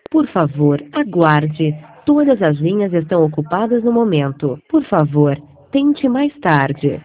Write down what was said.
Por favor, aguarde. Todas as linhas estão ocupadas no momento. Por favor, tente mais tarde.